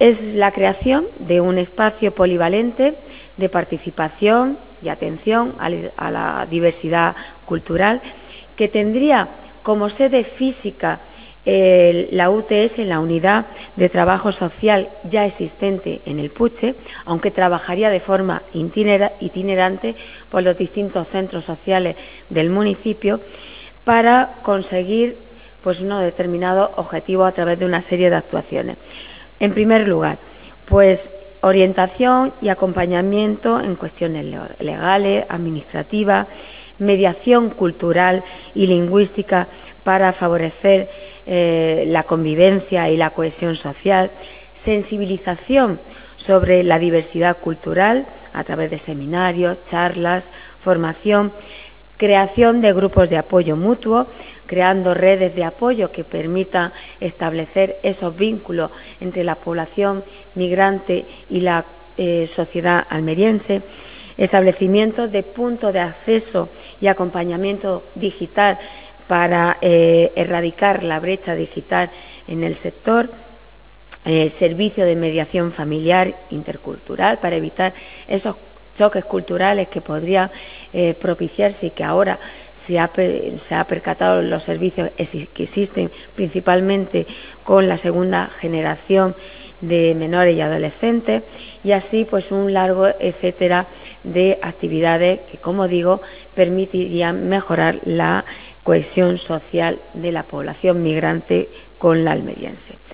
es la creación de un espacio polivalente de participación y atención a la diversidad cultural, que tendría como sede física la UTS, la Unidad de Trabajo Social ya existente en el Puche, aunque trabajaría de forma itinerante por los distintos centros sociales del municipio para conseguir pues, unos determinados objetivos a través de una serie de actuaciones. En primer lugar, pues orientación y acompañamiento en cuestiones legales, administrativas, mediación cultural y lingüística para favorecer la convivencia y la cohesión social, sensibilización sobre la diversidad cultural a través de seminarios, charlas, formación, creación de grupos de apoyo mutuo, creando redes de apoyo que permitan establecer esos vínculos entre la población migrante y la sociedad almeriense, establecimiento de puntos de acceso y acompañamiento digital para erradicar la brecha digital en el sector, servicio de mediación familiar intercultural para evitar esos choques culturales que podrían propiciarse y que ahora se ha percatado los servicios que existen principalmente con la segunda generación de menores y adolescentes, y así pues un largo etcétera de actividades que, como digo, permitirían mejorar la cohesión social de la población migrante con la almeriense.